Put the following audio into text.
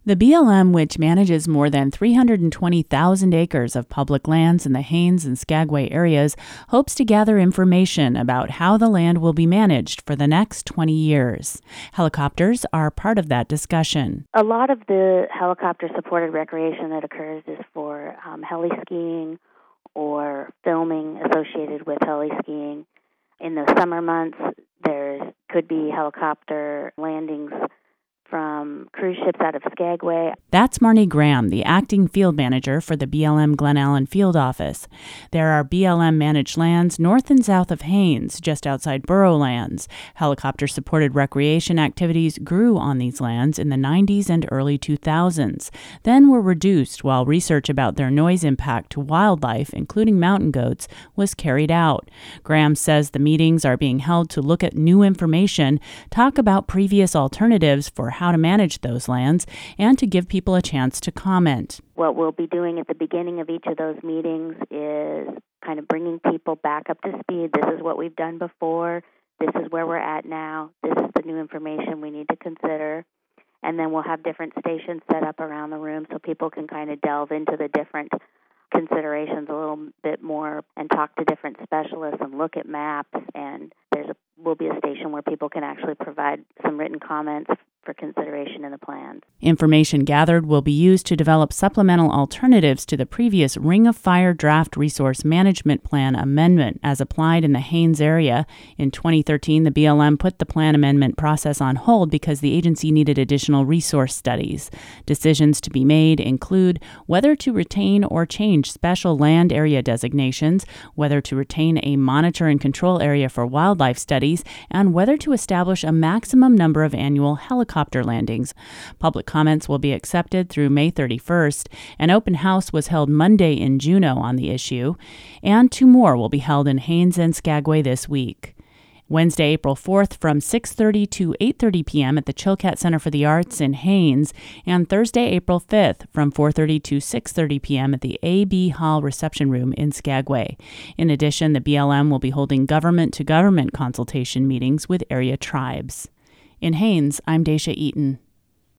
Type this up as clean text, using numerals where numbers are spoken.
The BLM, which manages more than 320,000 acres of public lands in the Haines and Skagway areas, hopes to gather information about how the land will be managed for the next 20 years. Helicopters are part of that discussion. A lot of the helicopter-supported recreation that occurs is for heli skiing or filming associated with heli skiing. In the summer months, there could be helicopter landings from cruise ships out of Skagway. That's Marnie Graham, the acting field manager for the BLM Glen Allen Field Office. There are BLM-managed lands north and south of Haines, just outside Burrowlands. Helicopter-supported recreation activities grew on these lands in the 90s and early 2000s, then were reduced while research about their noise impact to wildlife, including mountain goats, was carried out. Graham says the meetings are being held to look at new information, talk about previous alternatives for how to manage those lands, and to give people a chance to comment. What we'll be doing at the beginning of each of those meetings is kind of bringing people back up to speed. This is what we've done before. This is where we're at now. This is the new information we need to consider. And then we'll have different stations set up around the room so people can kind of delve into the different considerations a little bit more and talk to different specialists and look at maps. And will be a station where people can actually provide some written comments for consideration in the plans. Information gathered will be used to develop supplemental alternatives to the previous Ring of Fire Draft Resource Management Plan amendment as applied in the Haines area. In 2013, the BLM put the plan amendment process on hold because the agency needed additional resource studies. Decisions to be made include whether to retain or change special land area designations, whether to retain a monitor and control area for wildlife studies, and whether to establish a maximum number of annual helicopter landings. Public comments will be accepted through May 31st. An open house was held Monday in Juneau on the issue, and 2 more will be held in Haines and Skagway this week. Wednesday, April 4th from 6:30 to 8:30 p.m. at the Chilkat Center for the Arts in Haines, and Thursday, April 5th from 4:30 to 6:30 p.m. at the A.B. Hall Reception Room in Skagway. In addition, the BLM will be holding government-to-government consultation meetings with area tribes. In Haines, I'm Dacia Eaton.